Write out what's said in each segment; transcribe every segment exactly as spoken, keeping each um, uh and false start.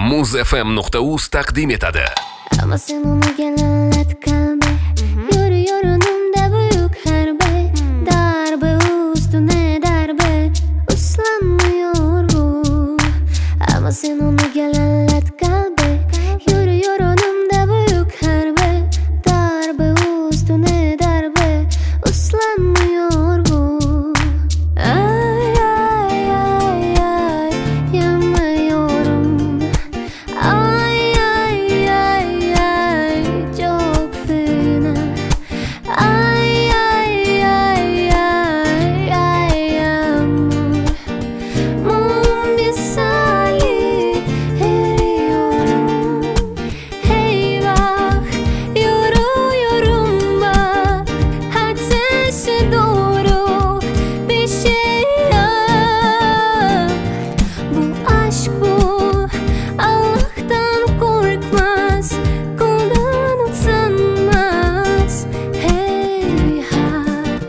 muzfm nuqta uz taqdim etadi. Ama sen onu gelenlet kalbe, yürüyor önümde büyük harbe, darbe üstüne darbe, uslanmıyor bu. Ama sen onu gelenlet kalbe, yürüyor önümde büyük harbe, darbe üstüne darbe, uslanmıyor bu. Ay ay ay ay, yanmıyorum. Ay ay ay ay, çok fena. Ay ay ay ay ay, yağmur mum misali eriyorum. Hey bak, yürüyorum bak, ateşe doğru bir şey yap. Bu aşk bu, Allah'tan korkmaz, kuldan utanmaz. Hey ha.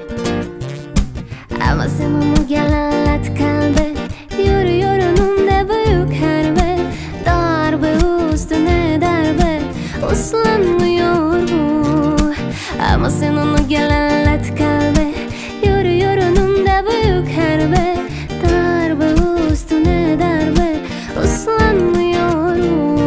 Ama sen onu gelenlet kalbe, yürüyor önümde büyük harbe, darbe üstüne darbe, uslanmıyor bu. Ama sen onu gelenlet kalbe, yürüyor önümde büyük harbe, darbe üstüne darbe, uslanmıyor bu.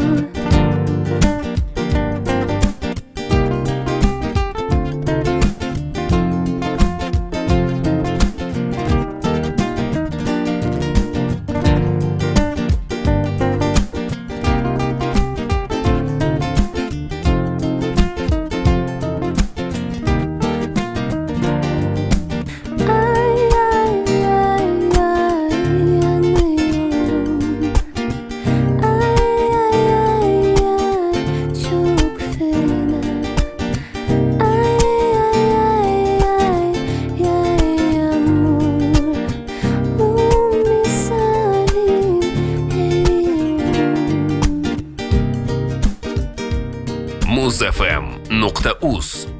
Ay ay ay ay, yanıyorum. Ay ay ay ay, çok fena. Ay ay ay ay ay, yağmur mum misali eriyorum. muzfm nuqta uz